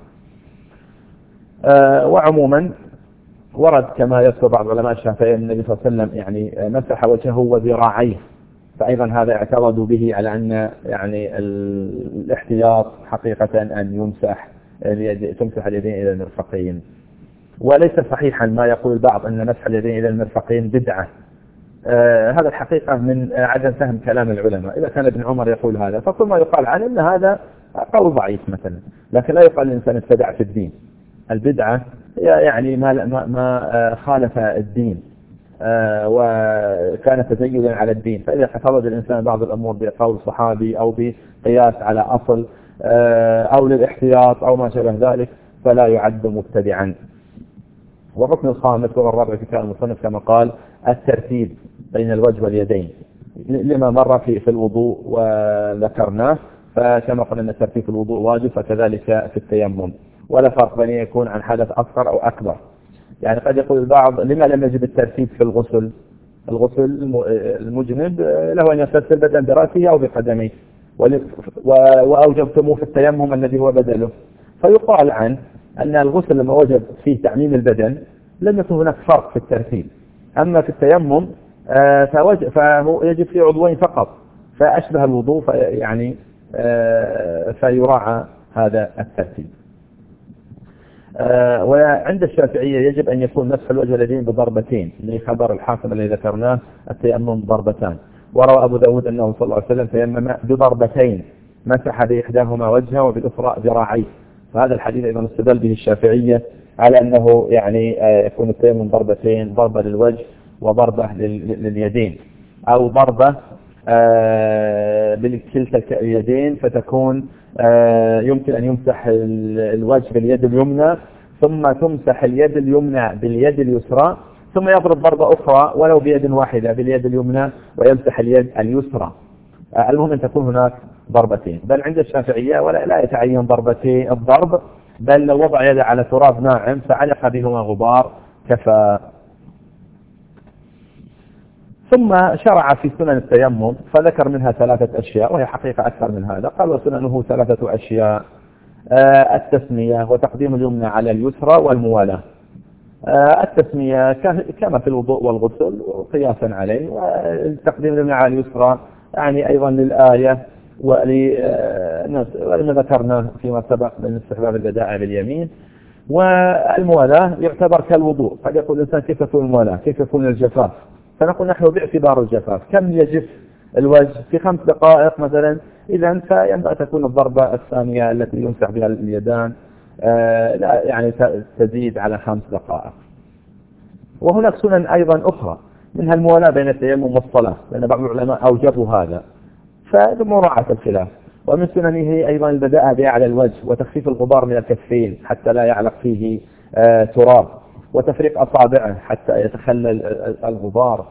أه وعموما ورد كما يذكر بعض علماء الشافعية النبي صلى الله عليه وسلم يعني مسح وجهه وذراعيه، فأيضا هذا اعترضوا به على أن يعني الاحتياط حقيقة أن يمسح تمسح اليدين إلى المرفقين. وليس صحيحا ما يقول البعض أن مسح اليدين إلى المرفقين بدعة، آه هذا الحقيقة من عدم فهم كلام العلماء. إذا كان ابن عمر يقول هذا فكل ما يقال عنه أن هذا قول ضعيف مثلا، لكن لا يقال الإنسان ابتدع في الدين. البدعة يعني ما, ما, ما خالف الدين آه وكان تزيدا على الدين، فإذا حفظ الإنسان بعض الأمور بقول صحابي أو بقياس على أصل آه أو للاحتياط أو ما شابه ذلك فلا يعد مبتدعا. والركن الخامس والرابع في كلام المصنف كما قال الترتيب بين الوجه واليدين، لما مر في في الوضوء وذكرناه، فكما قلنا أن الترتيب في الوضوء واجب فكذلك في التيمم، ولا فرق بين يكون عن حدث أصغر أو أكبر. يعني قد يقول البعض لما لم يجب الترتيب في الغسل؟ الغسل المجنب له أن يغسل بدن برأسه أو بقدميه، وأوجبتموه في التيمم الذي هو بدله، فيقال عنه أن الغسل لما وجب فيه تعميم البدن لم يكن هناك فرق في الترتيب، أما في التيمم فهو يجب فيه عضوين فقط فأشبه الوضوء، يعني فيراعى هذا الترتيب. وعند الشافعية يجب أن يكون مسح الوجه واليدين بضربتين لخبر الحاكم الذي ذكرناه التيمم ضربتان. وروى أبو داود أنه صلى الله عليه وسلم تيمم بضربتين مسح بإحداهما وجهه وبالأخرى ذراعيه، فهذا الحديث أيضا استدل به الشافعية على أنه يعني يكون التيمم ضربتين، ضربة للوجه وضربة لليدين، أو ضربة بكلتا اليدين فتكون يمكن أن يمسح الوجه باليد اليمنى ثم تمسح اليد اليمنى باليد اليسرى ثم يضرب ضربة أخرى ولو بيد واحدة باليد اليمنى ويمسح اليد اليسرى. المهم أن تكون هناك ضربتين. بل عند الشافعية ولا لا يتعين ضربتين الضرب، بل لو وضع يده على تراب ناعم فعلق بهما غبار كفى. ثم شرع في سنن التيمم فذكر منها ثلاثة أشياء، وهي حقيقة أكثر من هذا. قال وسننه ثلاثة أشياء: التسمية وتقديم اليمنى على اليسرى والموالاة. التسمية كما في الوضوء والغسل قياسا عليه، والتقديم اليمنى على اليسرى يعني أيضا للآية ولما ذكرنا فيما سبق من استحباب البداء باليمين. والموالاة يعتبر كالوضوء. قد يقول الإنسان كيف تكون الموالاة، كيف يكون الجفاف؟ فنقول نحن باعتبار الجفاف كم يجف الوجه في خمس دقائق مثلا، إذا فينبغي تكون الضربة الثانية التي يمسح بها اليدان لا يعني تزيد على خمس دقائق. وهناك سنن أيضا أخرى منها الموالاة بين التيمم والصلاة، لأن بعض العلماء أوجبوا هذا فمراعاة الخلاف. ومن سننه أيضا البداء بها على الوجه وتخفيف الغبار من الكفين حتى لا يعلق فيه آه تراب، وتفريق أصابعه حتى يتخلل الغبار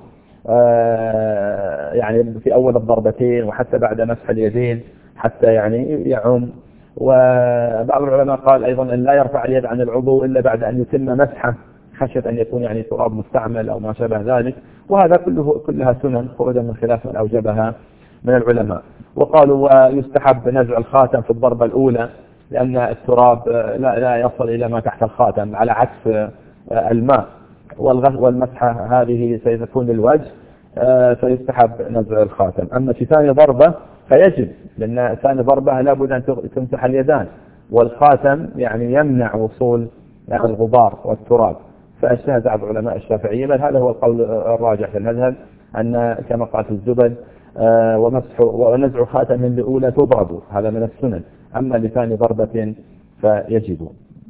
آه يعني في أول الضربتين، وحتى بعد مسح اليدين حتى يعني يعم. وبعض العلماء قال أيضا أن لا يرفع اليد عن العضو إلا بعد أن يتم مسحه خشية أن يكون يعني تراب مستعمل أو ما شابه ذلك. وهذا كله كلها سنن خروجا من خلاف من أوجبها من العلماء. وقالوا ويستحب نزع الخاتم في الضربة الأولى لأن التراب لا, لا يصل إلى ما تحت الخاتم على عكس الماء، والمسحة هذه سيكون للوجه فيستحب نزع الخاتم. أما في ثاني ضربة فيجب، لأن ثاني ضربة لابد أن تمسح اليدان، والخاتم يعني يمنع وصول الغبار والتراب. فاجتهد بعض علماء الشافعية، بل هذا هو القول الراجح في المذهب، أن كما قال في الزبد ومسح ونزع خاتم لأولى تضرب، هذا من السنن. أما لثاني ضربة فيجب.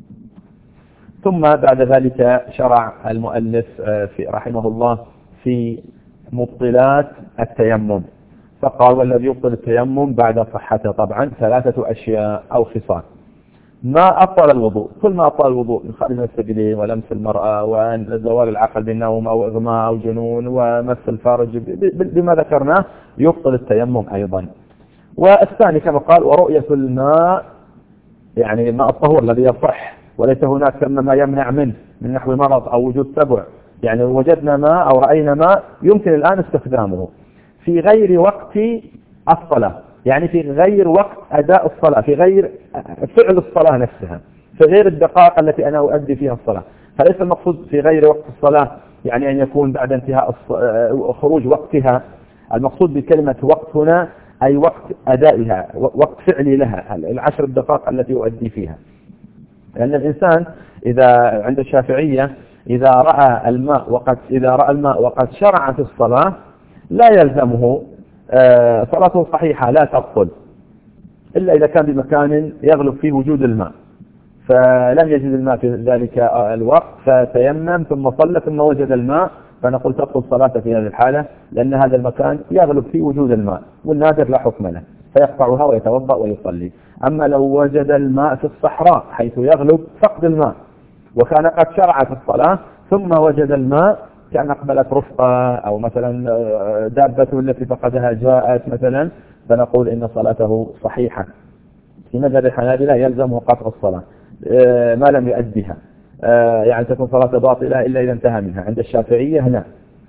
ثم بعد ذلك شرع المؤلف في رحمه الله في مبطلات التيمم، فقال والذي يبطل التيمم بعد صحته طبعا ثلاثة أشياء أو خصال: ما أبطل الوضوء، كل ما أبطل الوضوء من خارج السبيل ولمس المرأة وزوال العقل بالنوم أو إغماء أو جنون ومس الفارج بما ذكرناه يبطل التيمم أيضا. والثاني كما قال ورؤية الماء، يعني الماء الطهور الذي يصح وليس هناك كما ما يمنع منه من نحو مرض أو وجود سبع، يعني وجدنا ماء أو رأينا ماء يمكن الآن استخدامه في غير وقت الصلاة، يعني في غير وقت أداء الصلاة، في غير فعل الصلاة نفسها، في غير الدقائق التي أنا أؤدي فيها الصلاة. فليس المقصود في غير وقت الصلاة يعني أن يكون بعد انتهاء خروج وقتها. المقصود بكلمة وقت هنا أي وقت أدائها، وقت فعلي لها، العشر الدقائق التي أؤدي فيها. لأن الإنسان إذا عند الشافعية إذا رأى الماء وقد إذا رأى الماء وقد شرع في الصلاة لا يلزمه آه صلاته صحيحة لا تبطل، إلا إذا كان بمكان يغلب فيه وجود الماء، فلم يجد الماء في ذلك الوقت فتيمم ثم صلى ثم وجد الماء، فنقول تبطل صلاته في هذه الحالة، لأن هذا المكان يغلب فيه وجود الماء، والنادر لا حكم له، فيقطعها ويتوضأ ويصلي. أما لو وجد الماء في الصحراء حيث يغلب فقد الماء وكان قد شرع في الصلاة ثم وجد الماء، كان أقبلت رفقة أو مثلا دابته التي فقدها جاءت مثلا، فنقول إن صلاته صحيحة. في مذهب الحنابلة يلزمه قطع الصلاة ما لم يؤديها، يعني تكون صلاة باطلة إلا إذا انتهى منها. عند الشافعية هنا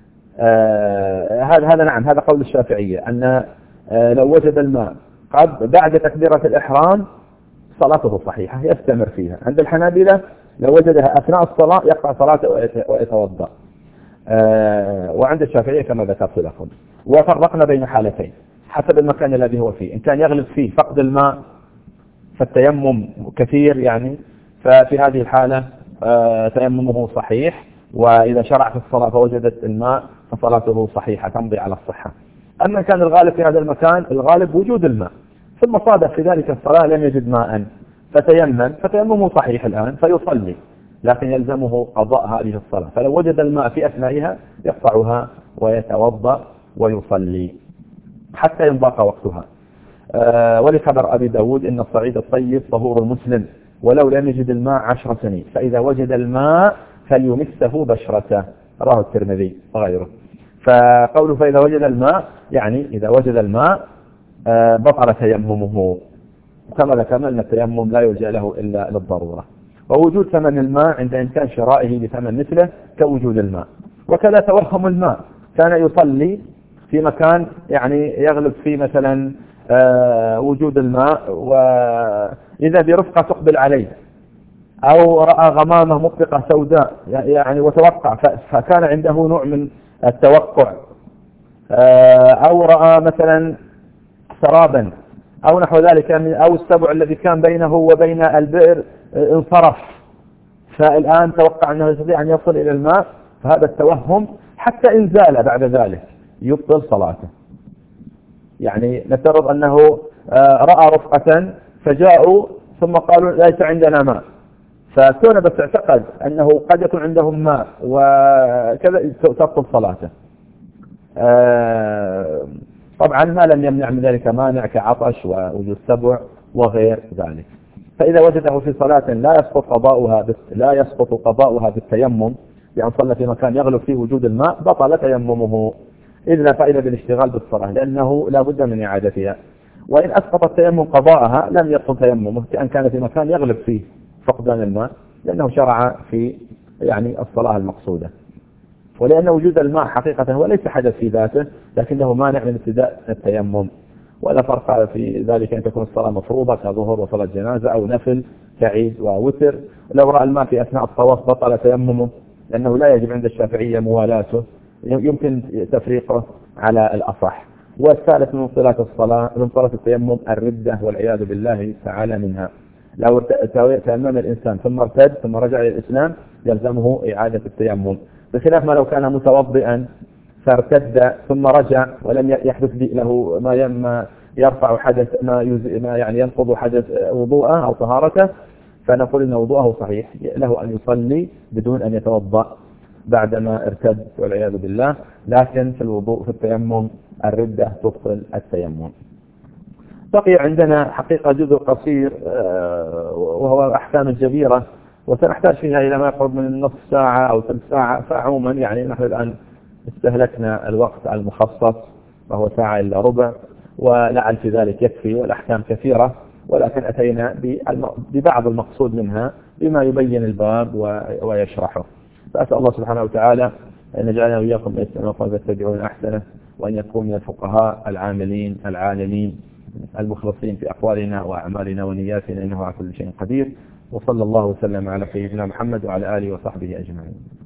هذا هذا نعم هذا قول الشافعية، أن لو وجد الماء قد بعد تكبيرة الإحرام صلاته صحيحة يستمر فيها. عند الحنابلة لو وجدها أثناء الصلاة يقطع صلاته ويتوضأ. وعند الشافعية كما ذكرت لكم. وفرقنا بين حالتين حسب المكان الذي هو فيه، إن كان يغلب فيه فقد الماء فالتيمم كثير يعني، ففي هذه الحالة تيممه صحيح، وإذا شرع في الصلاة فوجدت الماء فصلاته صحيحة تمضي على الصحة. أما كان الغالب في هذا المكان الغالب وجود الماء ثم صادف في ذلك الصلاة لم يجد ماء فتيمم فتيممه صحيح الآن فيصلي، لكن يلزمه قضاء هذه الصلاة. فلو وجد الماء في أثنائها يقطعها ويتوضأ ويصلي حتى ينضاق وقتها. آه ولخبر أبي داود إن الصعيد الطيب طهور المسلم ولو لم يجد الماء عشر سنين، فإذا وجد الماء فليمسه بشرته، رواه الترمذي وغيره. فقوله فإذا وجد الماء يعني إذا وجد الماء آه بطل تيممه، كما ذكرنا أن التيمم لا يلجأ له إلا للضرورة. ووجود ثمن الماء عند إمكان شرائه بثمن مثله كوجود الماء. وكذا توهم الماء، كان يصلي في مكان يعني يغلب فيه مثلا آه وجود الماء، وإذا برفقة تقبل عليه أو رأى غمامة مطبقة سوداء يعني وتوقع، فكان عنده نوع من التوقع، آه أو رأى مثلا سرابا أو نحو ذلك، أو السبع الذي كان بينه وبين البئر انصرف، فالآن توقع أنه يستطيع أن يصل إلى الماء، فهذا التوهم حتى إن زال بعد ذلك يبطل صلاته. يعني نفترض أنه رأى رفقة فجاءوا ثم قالوا ليس عندنا ماء، فكون بس اعتقد أنه قد يكون عندهم ماء وكذا تبطل صلاته. طبعا ما لم يمنع من ذلك مانع كعطش ووجود سبع وغير ذلك. فإذا وجده في صلاة لا يسقط قضاؤها لا يسقط قضاؤها بالتيمم، يعني صلى في مكان يغلب فيه وجود الماء، بطل تيممه، إذ لا فائدة بالاشتغال بالصلاة لأنه لا بد من إعادتها. وإن أسقط التيمم قضاءها لم يبطل تيممه، كأن كان في مكان يغلب فيه فقدان الماء، لأنه شرع في يعني الصلاة المقصودة. ولأن وجود الماء حقيقة هو ليس حدث في ذاته، لكنه مانع من ابتداء التيمم. ولا فرق في ذلك أن تكون الصلاة مفروضة كظهر وصلاة جنازة، أو نفل كعيد ووتر. لو رأى الماء في أثناء الطواف بطل تيممه، لأنه لا يجب عند الشافعية موالاته، يمكن تفريقه على الأصح. والثالث من مبطلات الصلاة من مبطلات التيمم الردة والعياذ بالله تعالى منها. لو تيمم الإنسان ثم ارتد ثم رجع إلى الإسلام يلزمه إعادة التيمم، بخلاف ما لو كان متوضئا فارتد ثم رجع ولم يحدث له ما يرفع حدث ما, ما يعني ينقض حدث وضوءه أو طهارته، فنقول إن وضوءه صحيح، له أن يصلي بدون أن يتوضأ بعدما ارتد والعياذ بالله. لكن في الوضوء في التيمم الردة تبطل التيمم. بقي عندنا حقيقة جزء قصير وهو أحكام الجبيرة، وسنحتاج فيها إلى ما يقرب من نصف ساعة أو ثلث ساعة. فعموما يعني نحن الآن استهلكنا الوقت المخصص وهو ساعة إلا ربع، ولعل في ذلك يكفي، والأحكام كثيرة، ولكن أتينا ببعض المقصود منها بما يبين الباب ويشرحه. فأسأل الله سبحانه وتعالى أن يجعلنا وإياكم يستمعون ويتبعون أحسنه، وأن يكون من الفقهاء العاملين العالمين المخلصين في أقوالنا وأعمالنا ونياتنا، إنه على كل شيء قدير. وصلى الله وسلم على سيدنا محمد وعلى آله وصحبه أجمعين.